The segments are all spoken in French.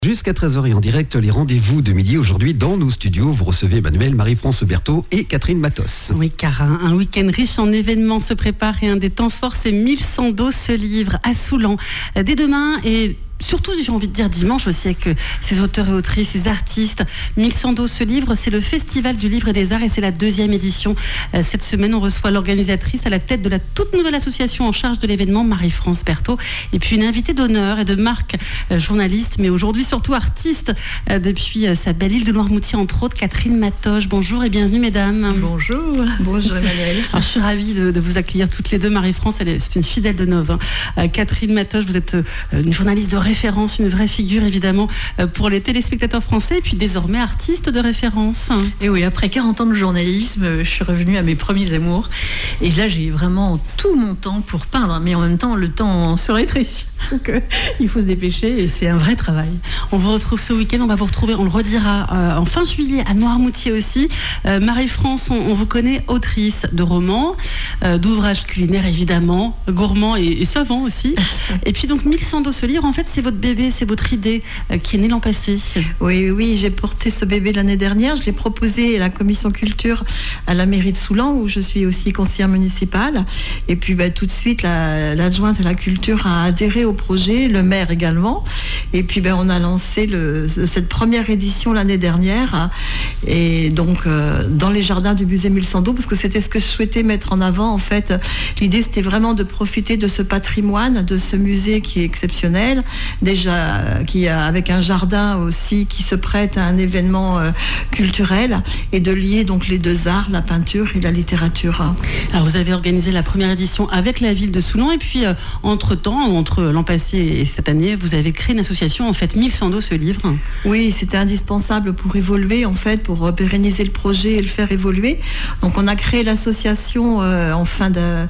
Jusqu'à 13h et en direct, les rendez-vous de midi. Aujourd'hui, dans nos studios, vous recevez Emmanuel, Marie-France Berthaud et Catherine Matos. Oui, car un week-end riche en événements se prépare et un des temps forts, c'est 1100 dos se livre à Soulan dès demain et surtout, j'ai envie de dire dimanche aussi, avec ces auteurs et autrices, ces artistes. 1100 dos se livre, c'est le Festival du Livre et des Arts et c'est la 2e édition. Cette semaine, on reçoit l'organisatrice à la tête de la toute nouvelle association en charge de l'événement, Marie-France Berthaud, et puis une invitée d'honneur et de marque, journaliste, mais aujourd'hui surtout artiste, depuis sa belle île de Noirmoutier, entre autres, Catherine Matos. Bonjour et bienvenue, mesdames. Bonjour. Bonjour, Emmanuel. Alors, je suis ravie de vous accueillir toutes les deux. Marie-France, c'est une fidèle de Nov. Catherine Matos, vous êtes une journaliste de référence, une vraie figure évidemment pour les téléspectateurs français et puis désormais artiste de référence. Et oui, après 40 ans de journalisme, je suis revenue à mes premiers amours et là j'ai vraiment tout mon temps pour peindre, mais en même temps le temps se rétrécit, donc il faut se dépêcher et c'est un vrai travail. On vous retrouve ce week-end, on va vous retrouver, on le redira en fin juillet à Noirmoutier aussi. Marie-France, on vous connaît autrice de romans, d'ouvrages culinaires évidemment, gourmands et savants aussi. Et puis donc 1100 dos se livre, en fait c'est votre bébé, c'est votre idée qui est née l'an passé. Oui, j'ai porté ce bébé l'année dernière. Je l'ai proposé à la commission culture à la mairie de Soulan, où je suis aussi conseillère municipale. Et puis tout de suite, l'adjointe à la culture a adhéré au projet, le maire également. Et puis on a lancé cette première édition l'année dernière. Et donc, dans les jardins du musée 1100 dos, parce que c'était ce que je souhaitais mettre en avant. En fait, l'idée, c'était vraiment de profiter de ce patrimoine, de ce musée qui est exceptionnel. Déjà, avec un jardin aussi qui se prête à un événement culturel et de lier donc les deux arts, la peinture et la littérature. Alors vous avez organisé la première édition avec la ville de Soulan et puis entre l'an passé et cette année, vous avez créé une association en fait 1100 dos se livre. Oui, c'était indispensable pour évoluer en fait, pour pérenniser le projet et le faire évoluer. Donc on a créé l'association en fin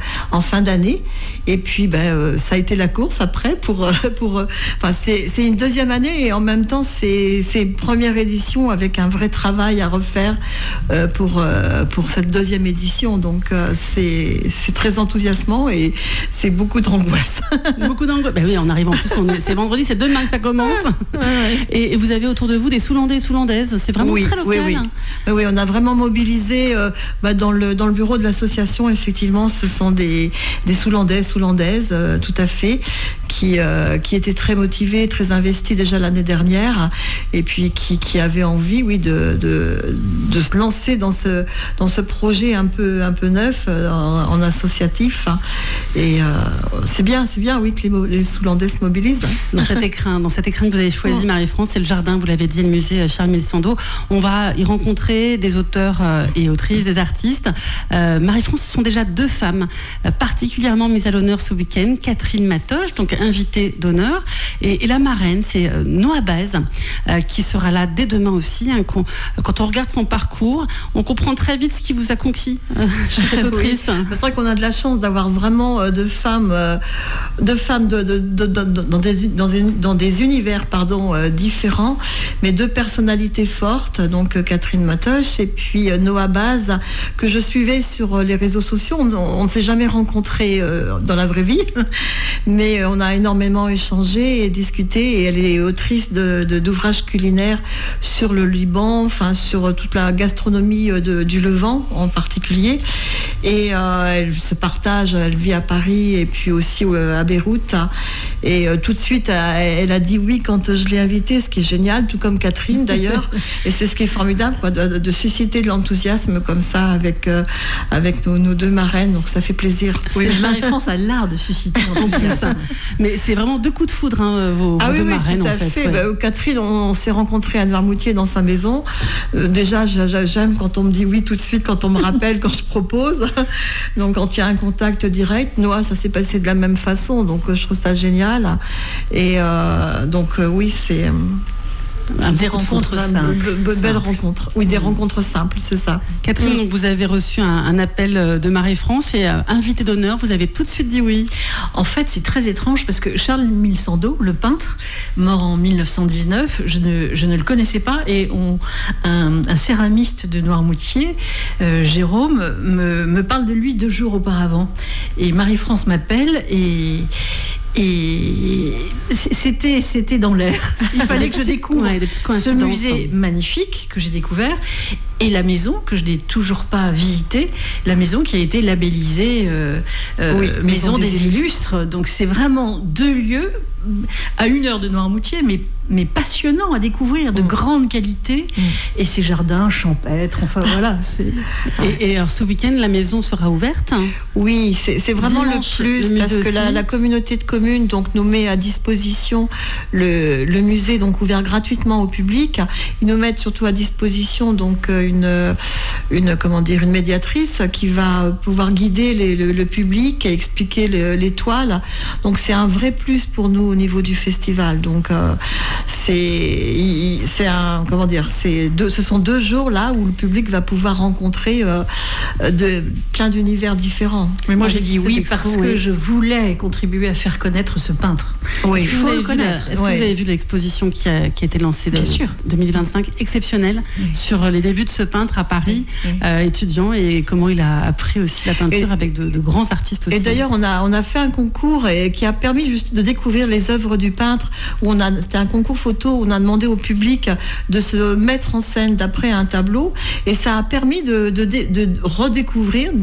d'année et puis ça a été la course après c'est une deuxième année et en même temps c'est une première édition avec un vrai travail à refaire pour cette deuxième édition. Donc c'est très enthousiasmant et c'est beaucoup d'angoisse. Beaucoup d'angoisse. Oui, on arrive en plus, c'est vendredi, c'est demain que ça commence. Ouais. Et vous avez autour de vous des Soulandais et Soulandaises. C'est vraiment très local. Oui, on a vraiment mobilisé dans le bureau de l'association. Effectivement, ce sont des Soulandais, Soulandaises, tout à fait, qui étaient très motivés, très investis déjà l'année dernière, et puis qui avaient envie, de se lancer dans ce projet un peu neuf en associatif. Et c'est bien, oui, que les Soulandais se mobilisent. Dans cet écrin que vous avez choisi, Marie-France, c'est le jardin, vous l'avez dit, le musée Charles 1100 dos. On va y rencontrer des auteurs et autrices, des artistes. Marie-France, ce sont déjà 2 femmes particulièrement mises à l'honneur ce week-end. Catherine Matos, donc invitée d'honneur, et la marraine, c'est Noah Baz, qui sera là dès demain aussi. Quand on regarde son parcours, on comprend très vite ce qui vous a conquis chez cette autrice. Oui. C'est vrai qu'on a de la chance d'avoir vraiment deux femmes dans des univers différents, mais 2 personnalités fortes. Donc Catherine Matos et puis Noah Baz, que je suivais sur les réseaux sociaux. On ne s'est jamais rencontrés dans la vraie vie, mais on a énormément échangé et discuté. Et elle est autrice d'ouvrages culinaires sur le Liban, sur toute la gastronomie du Levant en particulier. Et elle se partage, elle vit à Paris et puis aussi à Beyrouth. Et tout de suite, elle a dit oui quand je l'ai invitée, ce qui est génial, tout comme Catherine d'ailleurs. Et c'est ce qui est formidable, de susciter de l'enthousiasme comme ça avec nos 2 marraines. Donc ça fait plaisir. Oui, Marie-France a l'art de susciter l'enthousiasme. Mais c'est vraiment 2 coups de foudre, vos 2 marraines. Tout à fait. Ouais. Catherine, on s'est rencontrés à Noirmoutier dans sa maison. Déjà, j'aime quand on me dit oui tout de suite, quand on me rappelle, quand je propose. Donc, quand il y a un contact direct, Noah, ça s'est passé de la même façon. Donc, je trouve ça génial. Et oui, c'est... Des rencontres simples. Belles rencontres. Oui, des rencontres simples, c'est ça. Catherine, donc vous avez reçu un appel de Marie-France et invité d'honneur, vous avez tout de suite dit oui. En fait, c'est très étrange parce que Charles 1100 dos, le peintre, mort en 1919, je ne le connaissais pas et un céramiste de Noirmoutier, Jérôme, me parle de lui 2 jours auparavant. Et Marie-France m'appelle et Et c'était dans l'air. Il fallait que je découvre ce musée magnifique que j'ai découvert et la maison que je n'ai toujours pas visitée, la maison qui a été labellisée Maison des Illustres. Donc c'est vraiment 2 lieux à 1 heure de Noirmoutier, mais passionnants à découvrir, de grande qualité, et ces jardins champêtres, enfin voilà. Et alors ce week-end, la maison sera ouverte ? Oui, c'est vraiment dimanche, le plus, parce que la communauté de communes donc, nous met à disposition le musée, donc ouvert gratuitement au public. Ils nous mettent surtout à disposition donc, une médiatrice qui va pouvoir guider le public et expliquer les toiles. Donc c'est un vrai plus pour nous au niveau du festival. Donc ce sont 2 jours là où le public va pouvoir rencontrer plein d'univers différents. Mais moi j'ai dit oui parce que je voulais contribuer à faire connaître ce peintre. Oui. Est-ce que vous avez vu l'exposition qui a été lancée 2025, exceptionnelle, sur les débuts de ce peintre à Paris, étudiant, et comment il a appris aussi la peinture avec de grands artistes aussi. Et d'ailleurs on a fait un concours qui a permis juste de découvrir les œuvres du peintre, c'était un concours photo où on a demandé au public de se mettre en scène d'après un tableau, et ça a permis de redécouvrir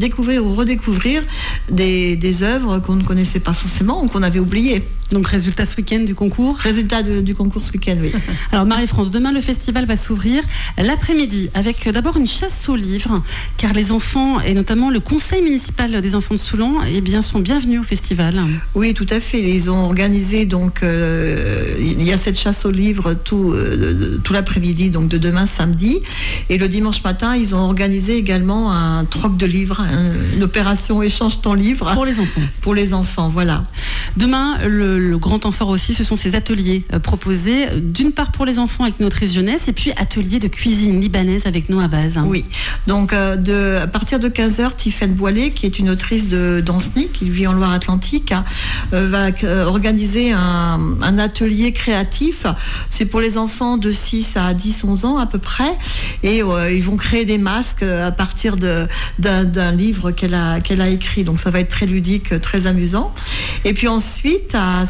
des œuvres qu'on ne connaissait pas forcément ou qu'on avait oubliées. Donc résultat ce week-end du concours ? Résultat du concours ce week-end, oui. Alors Marie-France, demain le festival va s'ouvrir l'après-midi avec d'abord une chasse aux livres, car les enfants, et notamment le conseil municipal des enfants de Soulan, sont bienvenus au festival. Oui, tout à fait. Ils ont organisé, donc, il y a cette chasse aux livres tout l'après-midi, donc de demain samedi. Et le dimanche matin, ils ont organisé également un troc de livres, une opération échange ton livre. Pour les enfants. Pour les enfants, voilà. Demain, le grand temps fort aussi, ce sont ces ateliers proposés, d'une part pour les enfants avec Notre Jeunesse, et puis atelier de cuisine libanaise avec Noah Baz. Oui, donc à partir de 15h, Tiffaine Boilet, qui est une autrice d'Anceny, qui vit en Loire-Atlantique, va organiser un atelier créatif. C'est pour les enfants de 6 à 10-11 ans à peu près, et ils vont créer des masques à partir d'un livre qu'elle a écrit, donc ça va être très ludique, très amusant. Et puis ensuite, à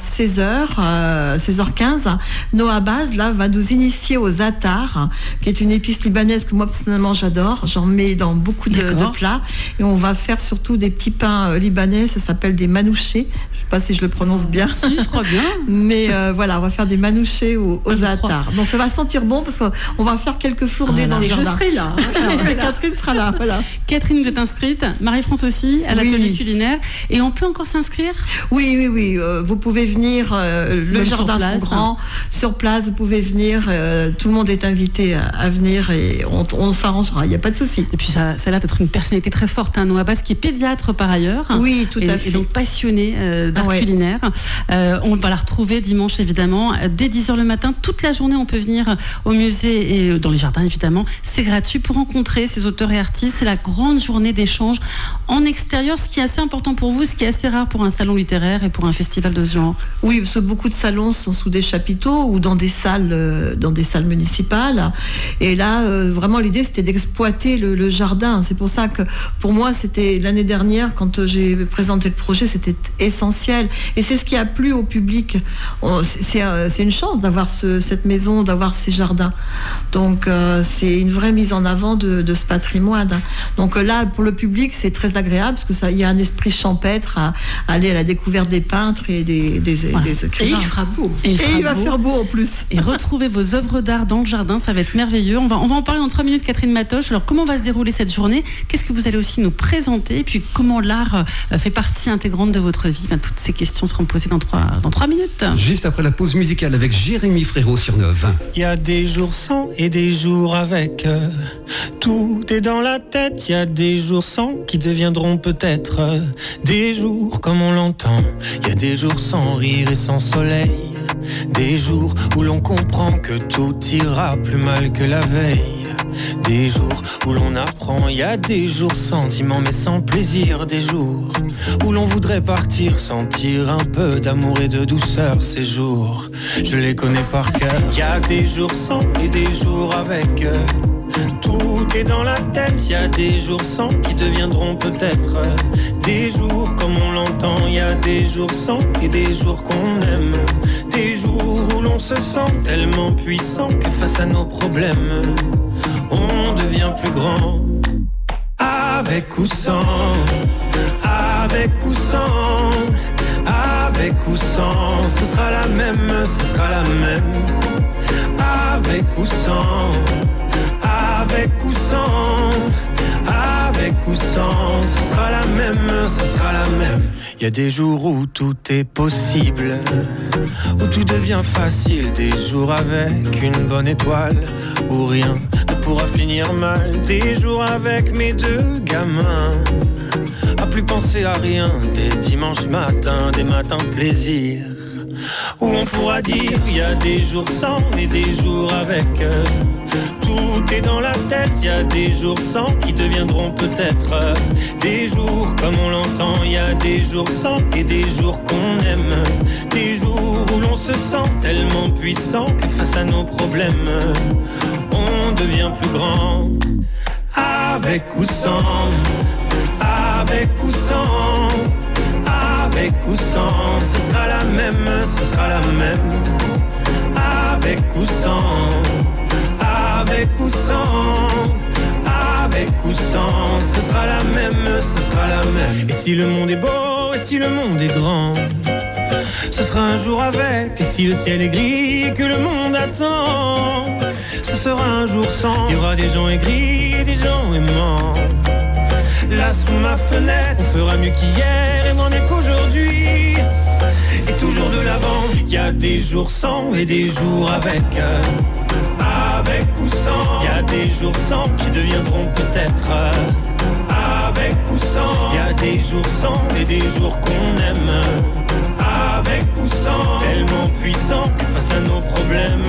16h15, Noah Baz va nous initier au za'atar, qui est une épice libanaise que moi personnellement j'adore. J'en mets dans beaucoup de plats, et on va faire surtout des petits pains libanais, ça s'appelle des manouchés. Je ne sais pas si je le prononce bien. Si, je crois bien. Mais voilà, on va faire des manouchés au za'atar. Donc ça va sentir bon parce qu'on va faire quelques fournées dans le jardin. Je serai là. Catherine sera là. Voilà. Catherine, vous êtes inscrite, Marie-France aussi, à l'atelier culinaire. Et on peut encore s'inscrire ? Oui. Vous pouvez venir, le jardin est grand, sur place, vous pouvez venir, tout le monde est invité à venir, et on s'arrangera, il n'y a pas de souci. Et puis ça a l'air d'être une personnalité très forte, Noah Baz, qui est pédiatre par ailleurs. Oui, tout à fait. Et donc passionné d'art culinaire. On va la retrouver dimanche évidemment, dès 10h le matin, toute la journée on peut venir au musée et dans les jardins évidemment. C'est gratuit pour rencontrer ces auteurs et artistes. C'est la grande journée d'échange en extérieur, ce qui est assez important pour vous, ce qui est assez rare pour un salon littéraire et pour un festival de ce genre. Oui, parce que beaucoup de salons sont sous des chapiteaux ou dans des salles municipales. Et là, vraiment, l'idée, c'était d'exploiter le jardin. C'est pour ça que, pour moi, c'était l'année dernière, quand j'ai présenté le projet, c'était essentiel. Et c'est ce qui a plu au public. C'est une chance d'avoir cette maison, d'avoir ces jardins. Donc, c'est une vraie mise en avant de ce patrimoine. Donc là, pour le public, c'est très agréable, parce que il y a un esprit champêtre à aller à la découverte des peintres et des écrivains. Et il fera beau. Et il va faire beau en plus. Et retrouver vos œuvres d'art dans le jardin, ça va être merveilleux. On va en parler en 3 minutes, Catherine Matoche. Alors, comment va se dérouler cette journée ? Qu'est-ce que vous allez aussi nous présenter ? Et puis, comment l'art fait partie intégrante de votre vie ? Toutes ces questions seront posées dans 3 minutes. Juste après la pause musicale avec Jérémy Frérot sur 9. Il y a des jours sans et des jours avec. Tout est dans la tête. Il y a des jours sans qui deviendront peut-être des jours comme on l'entend. Il y a des jours sans rire et sans soleil. Des jours où l'on comprend que tout ira plus mal que la veille. Des jours où l'on apprend, il y a des jours sentiments mais sans plaisir. Des jours où l'on voudrait partir, sentir un peu d'amour et de douceur. Ces jours, je les connais par cœur. Il y a des jours sans et des jours avec. Tout est dans la tête, y a des jours sans qui deviendront peut-être des jours comme on l'entend. Y a des jours sans et des jours qu'on aime. Des jours où l'on se sent tellement puissant que face à nos problèmes, on devient plus grand. Avec ou sans, avec ou sans, avec ou sans, ce sera la même, ce sera la même. Avec ou sans, avec ou sans, avec ou sans, ce sera la même, ce sera la même. Y a des jours où tout est possible, où tout devient facile. Des jours avec une bonne étoile, où rien ne pourra finir mal. Des jours avec mes deux gamins, à plus penser à rien. Des dimanches matins, des matins de plaisir, où on pourra dire y a des jours sans et des jours avec. Tout est dans la tête, y a des jours sans qui deviendront peut-être des jours comme on l'entend. Y a des jours sans et des jours qu'on aime. Des jours où l'on se sent tellement puissant que face à nos problèmes, on devient plus grand. Avec ou sans, avec ou sans, avec ou sans, ce sera la même, ce sera la même. Avec ou sans, avec ou sans, avec ou sans, ce sera la même, ce sera la même. Et si le monde est beau, et si le monde est grand, ce sera un jour avec. Et si le ciel est gris et que le monde attend, ce sera un jour sans. Il y aura des gens aigris et des gens aimants. Là sous ma fenêtre, on fera mieux qu'hier et moins mieux qu'aujourd'hui. Et toujours de l'avant, y a des jours sans et des jours avec. Avec ou sans, y a des jours sans qui deviendront peut-être. Avec ou sans, y a des jours sans et des jours qu'on aime. Avec ou sans, tellement puissant que face à nos problèmes.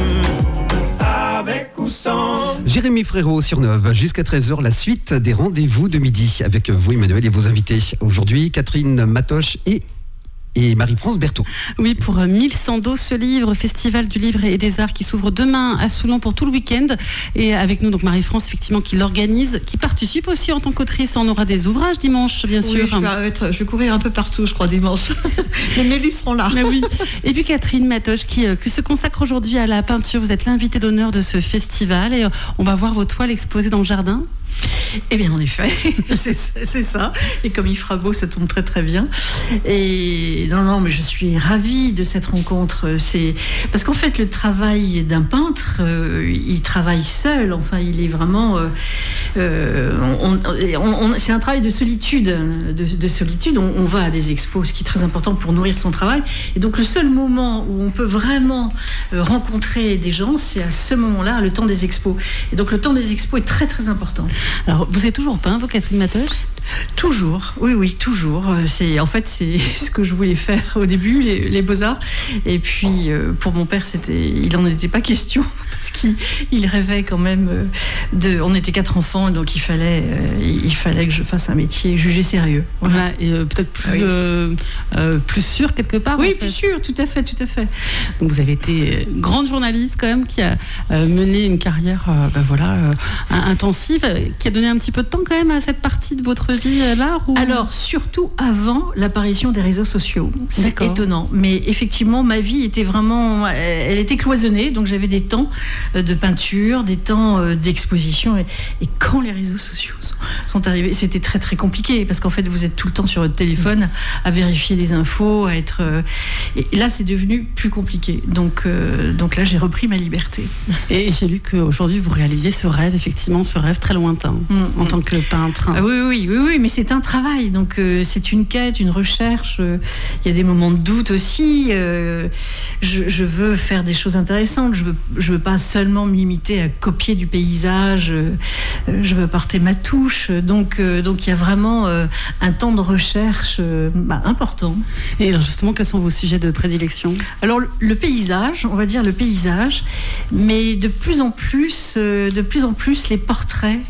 Avec ou sans. Jérémy Frérot sur Neuve, jusqu'à 13h, la suite des rendez-vous de midi avec vous, Emmanuel, et vos invités. Aujourd'hui, Catherine Matoche et Marie-France Berthaud. Oui, pour 1100 dos, ce livre, Festival du livre et des arts qui s'ouvre demain à Soulon pour tout le week-end. Et avec nous, donc Marie-France, effectivement, qui l'organise, qui participe aussi en tant qu'autrice. On aura des ouvrages dimanche, bien sûr. Je vais courir un peu partout, je crois, dimanche. Mais mes livres seront là. Mais oui. Et puis Catherine Matoche, qui se consacre aujourd'hui à la peinture. Vous êtes l'invitée d'honneur de ce festival. Et on va voir vos toiles exposées dans le jardin. Eh bien, en effet, c'est ça. Et comme il fera beau, ça tombe très très bien. Et non, mais je suis ravie de cette rencontre. C'est parce qu'en fait, le travail d'un peintre, il travaille seul. Enfin, il est vraiment. C'est un travail de solitude. De solitude. On va à des expos, ce qui est très important pour nourrir son travail. Et donc, le seul moment où on peut vraiment rencontrer des gens, c'est à ce moment-là, le temps des expos. Et donc, le temps des expos est très très important. Alors, vous êtes toujours peint, vous, Catherine Matoche ? Toujours, oui, toujours. C'est ce que je voulais faire au début, les beaux-arts. Et puis, pour mon père, il n'en était pas question, parce qu'il rêvait quand même on était 4 enfants, donc il fallait que je fasse un métier jugé sérieux. Voilà, et peut-être plus sûr quelque part. Oui, plus sûr, tout à fait. Donc, vous avez été grande journaliste quand même, qui a mené une carrière intensive, qui a donné un petit peu de temps quand même à cette partie de votre vie là ou... Alors, surtout avant l'apparition des réseaux sociaux. C'est étonnant. Mais effectivement, ma vie était vraiment... Elle était cloisonnée, donc j'avais des temps de peinture, des temps d'exposition. Et quand les réseaux sociaux sont arrivés, c'était très très compliqué, parce qu'en fait, vous êtes tout le temps sur votre téléphone à vérifier des infos, à être... Et là, c'est devenu plus compliqué. Donc là, j'ai repris ma liberté. Et j'ai lu qu'aujourd'hui, vous réalisez ce rêve, effectivement, ce rêve très lointain, en tant que peintre. Oui, mais c'est un travail, donc c'est une quête, une recherche. Il y a des moments de doute aussi. Je veux faire des choses intéressantes. Je veux pas seulement me limiter à copier du paysage. Je veux apporter ma touche. Donc il y a vraiment un temps de recherche important. Et alors justement, quels sont vos sujets de prédilection ? Alors le paysage, on va dire le paysage, mais de plus en plus les portraits.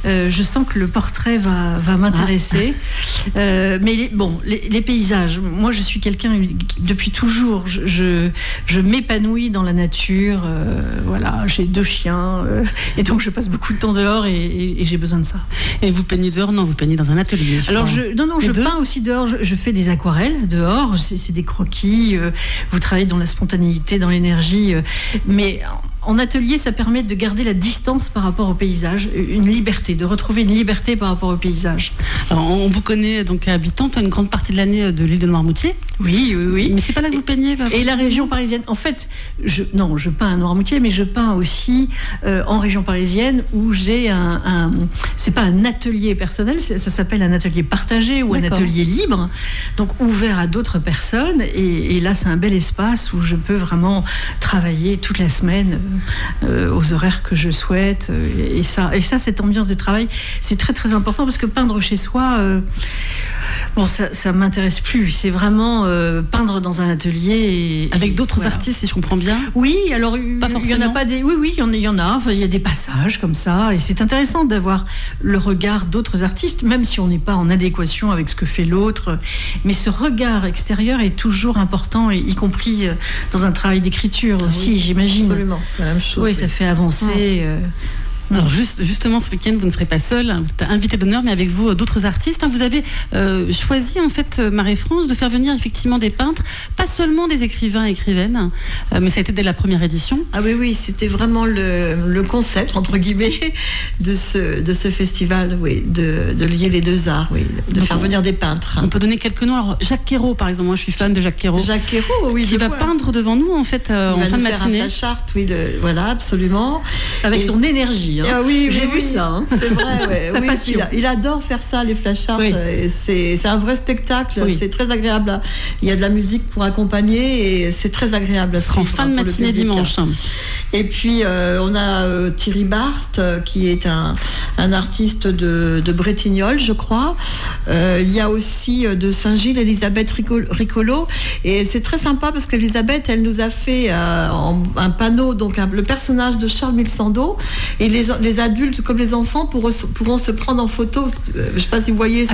je sens que le portrait va m'intéresser. Mais les paysages, moi je suis quelqu'un, depuis toujours, je m'épanouis dans la nature. Voilà, j'ai 2 chiens, et donc je passe beaucoup de temps dehors et j'ai besoin de ça. Et vous peignez dehors? Non, vous peignez dans un atelier. Alors je peins aussi dehors, je fais des aquarelles dehors, c'est des croquis, vous travaillez dans la spontanéité, dans l'énergie, mais en atelier, ça permet de garder la distance par rapport au paysage, une liberté, de retrouver une liberté par rapport au paysage. Alors, on vous connaît donc habitante une grande partie de l'année de l'île de Noirmoutier. Oui. Mais c'est pas là que vous peignez. Et la région parisienne. En fait, je peins à Noirmoutier, mais je peins aussi en région parisienne où j'ai c'est pas un atelier personnel, ça s'appelle un atelier partagé ou un atelier libre, donc ouvert à d'autres personnes. Et là, c'est un bel espace où je peux vraiment travailler toute la semaine aux horaires que je souhaite. Et ça, cette ambiance de travail, c'est très très important parce que peindre chez soi, ça m'intéresse plus. C'est vraiment peindre dans un atelier. Avec d'autres artistes, si je comprends bien. Oui, alors pas forcément. Il y en a pas des. Oui, il y en a. Enfin, il y a des passages comme ça, et c'est intéressant d'avoir le regard d'autres artistes, même si on n'est pas en adéquation avec ce que fait l'autre. Mais ce regard extérieur est toujours important, y compris dans un travail d'écriture aussi, j'imagine. Absolument, c'est la même chose. Oui, ça fait avancer. Alors justement, ce week-end, vous ne serez pas seul, vous êtes invité d'honneur, mais avec vous d'autres artistes. Vous avez choisi, en fait, Marie-France, de faire venir effectivement des peintres, pas seulement des écrivains et écrivaines, mais ça a été dès la première édition. Ah oui, c'était vraiment le concept, entre guillemets, de ce festival, de lier les 2 arts, de faire venir des peintres. On peut donner quelques noms. Alors, Jacques Quérault, par exemple, moi je suis fan de Jacques Quérault. Jacques Quérault, oui. Qui va peindre devant nous, en fait, en fin de matinée. Un flash art, voilà, absolument. Avec son énergie. J'ai vu ça. C'est vrai, sa passion. Il adore faire ça, les flash art. C'est un vrai spectacle. C'est très agréable. Il y a de la musique pour accompagner et c'est très agréable. Ce sera en fin de matinée dimanche. Et puis on a Thierry Barthes qui est un artiste de Bretignolles, je crois. Il y a aussi de Saint-Gilles Elisabeth Ricolo, et c'est très sympa parce qu'Elisabeth, elle nous a fait un panneau, donc le personnage de Charles Mille-Sans-Dos, et les adultes comme les enfants pourront se prendre en photo. Je ne sais pas si vous voyez,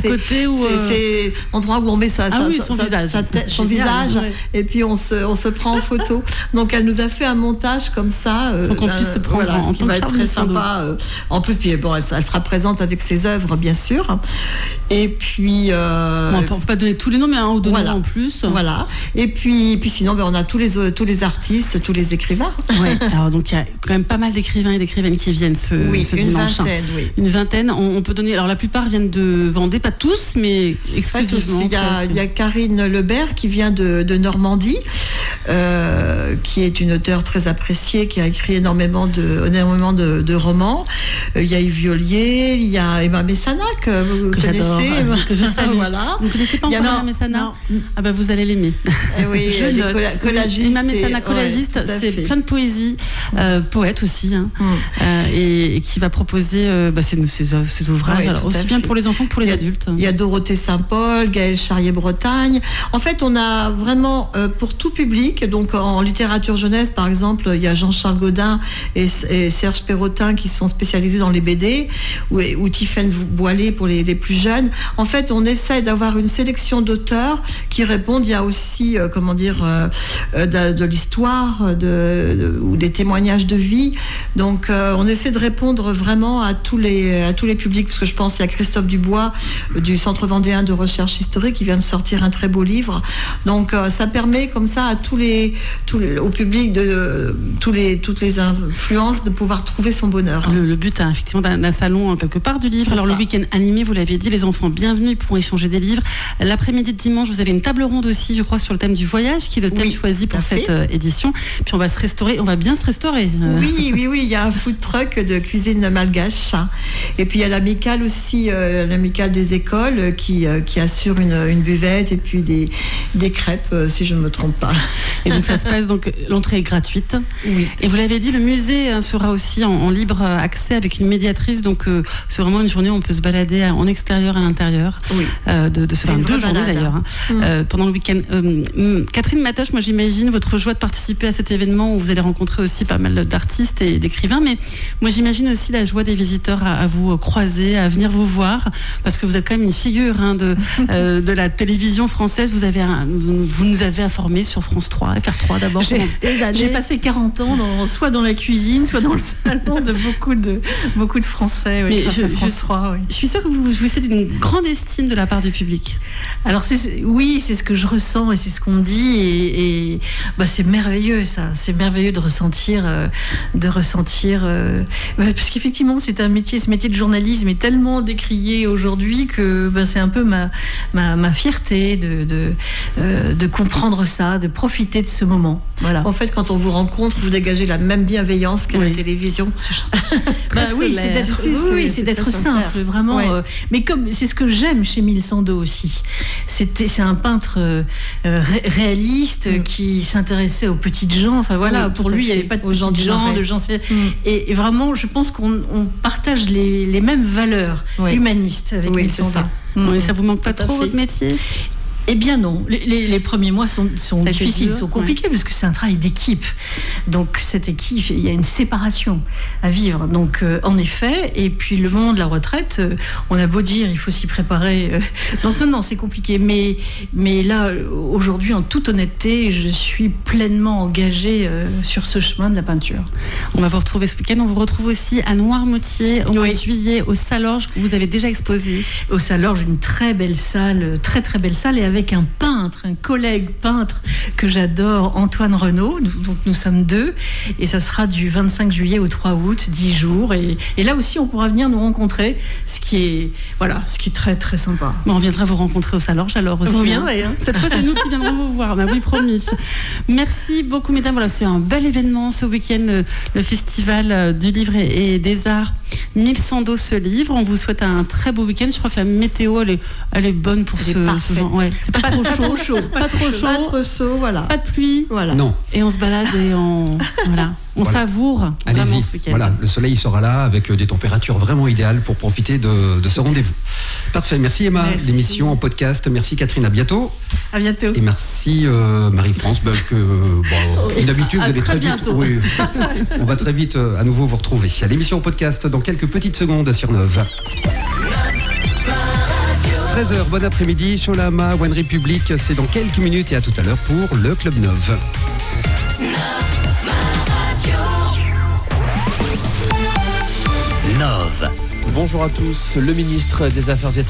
c'est l'endroit où on met son visage, et puis on se prend en photo. Donc elle nous a fait un montage comme ça, pour qu'on puisse se prendre en qui va être très sympa. En plus, puis elle sera présente avec ses œuvres, bien sûr. Et puis on ne peut pas donner tous les noms, mais un ou 2 noms en plus. Voilà. Et puis sinon, on a tous les artistes, tous les écrivains. Alors donc il y a quand même pas mal d'écrivains et d'écrivaines qui viennent ce dimanche. Une vingtaine. On peut donner. Alors la plupart viennent de Vendée, pas tous, mais exclusivement. Il y a Karine Lebert qui vient de Normandie, qui est une auteure très appréciée, qui a écrit énormément de romans. Il y a Yves Violier, il y a Emma Messana que vous connaissez, que je salue. Voilà. Vous ne connaissez pas encore Emma Messana? Ah bah vous allez l'aimer. Oui, collagiste. Emma Messana, collagiste, c'est plein de poésie, poète aussi, et qui va proposer ses ouvrages, aussi bien pour les enfants que pour les adultes. Il y a Dorothée Saint-Paul, Gaëlle Charrier-Bretagne. En fait, on a vraiment pour tout public. Donc en littérature jeunesse, par exemple, il y a Jean-Charles Gaudin et Serge Perrotin qui sont spécialisés dans les BD, ou Tiffaine Boilet pour les plus jeunes. En fait, on essaie d'avoir une sélection d'auteurs qui répondent. Il y a aussi, de l'histoire, ou des témoignages de vie. Donc, on essaie de répondre vraiment à tous les publics, parce que je pense qu'il y a Christophe Dubois du Centre vendéen de recherche historique qui vient de sortir un très beau livre. Donc, ça permet comme ça au public de toutes les influences de pouvoir trouver son bonheur. Le but, effectivement, d'un salon quelque part du livre. Alors, le week-end animé, vous l'avez dit, les enfants bienvenus pourront échanger des livres. L'après-midi de dimanche, vous avez une table ronde aussi, je crois, sur le thème du voyage, qui est le thème choisi pour cette édition. Puis on va bien se restaurer. Oui, il y a un food truck de cuisine malgache. Et puis il y a l'amicale aussi, l'amicale des écoles qui assure une buvette et puis des crêpes, si je ne me trompe pas. Et donc ça se passe, donc l'entrée est gratuite. Oui. Et vous l'avez dit, le musée sera aussi en libre accès avec une médiatrice. Donc c'est vraiment une journée où on peut se balader en extérieur et à l'intérieur. Oui. De se faire 2 journées d'ailleurs. Pendant le week-end. Catherine Matoche, moi j'imagine votre joie de participer à cet événement où vous allez rencontrer aussi pas mal d'artistes et d'écrivains d'écrivain, mais moi j'imagine aussi la joie des visiteurs à vous croiser, à venir vous voir, parce que vous êtes quand même une figure de la télévision française. Vous nous avez informés sur France 3, FR3 d'abord. J'ai passé 40 ans soit dans la cuisine, soit dans le salon de beaucoup de Français. Oui, France 3, oui. Je suis sûre que vous jouissez d'une grande estime de la part du public. Alors c'est ce que je ressens et c'est ce qu'on me dit et c'est merveilleux ça. C'est merveilleux de ressentir, parce qu'effectivement ce métier de journalisme est tellement décrié aujourd'hui que c'est un peu ma fierté de comprendre ça, de profiter de ce moment. Voilà. En fait, quand on vous rencontre, vous dégagez la même bienveillance qu'à la télévision. C'est d'être simple, vraiment. Ouais. Mais comme c'est ce que j'aime chez 1102 aussi. C'est un peintre réaliste qui s'intéressait aux petites gens. Enfin voilà, pour lui, il n'y avait pas de petites gens, de gens. Et vraiment, je pense qu'on partage les mêmes valeurs humanistes avec 1102. Ça vous manque pas trop votre métier ? Eh bien non, les premiers mois sont difficiles, sont compliqués parce que c'est un travail d'équipe. Donc cette équipe, il y a une séparation à vivre. Donc en effet, et puis le moment de la retraite, on a beau dire il faut s'y préparer. Donc non, c'est compliqué. Mais là, aujourd'hui, en toute honnêteté, je suis pleinement engagée sur ce chemin de la peinture. On va vous retrouver ce week-end. On vous retrouve aussi à Noirmoutier au mois de juillet, au Salorge. Vous avez déjà exposé. Au Salorge, une très belle salle, très très belle salle, et avec un peintre, un collègue peintre que j'adore, Antoine Renaud. Donc nous sommes deux et ça sera du 25 juillet au 3 août, 10 jours. Et là aussi, on pourra venir nous rencontrer, ce qui est très très sympa. On viendra vous rencontrer au Salorge alors aussi. Vous viendrez. Cette fois, c'est nous qui viendrons vous voir. Oui, promis. Merci beaucoup, mesdames. Voilà, c'est un bel événement ce week-end, le Festival du Livre et des Arts. 1102 se livre. On vous souhaite un très beau week-end. Je crois que la météo, elle est bonne pour ce genre. Ouais. C'est pas trop chaud. Pas trop chaud, voilà. Pas de pluie. Voilà. Non. Et on se balade et on savoure vraiment ce week-end. Voilà, le soleil sera là avec des températures vraiment idéales pour profiter de ce rendez-vous. Parfait, merci Emma. Merci. L'émission en podcast. Merci Catherine, à bientôt. À bientôt. Et merci Marie-France. D'habitude, vous allez très vite. Oui, on va très vite à nouveau vous retrouver. À l'émission en podcast dans quelques petites secondes sur Neuve. 13h, bon après-midi, Cholama, One Republic, c'est dans quelques minutes et à tout à l'heure pour le Club Neuve. Bonjour à tous, le ministre des Affaires étrangères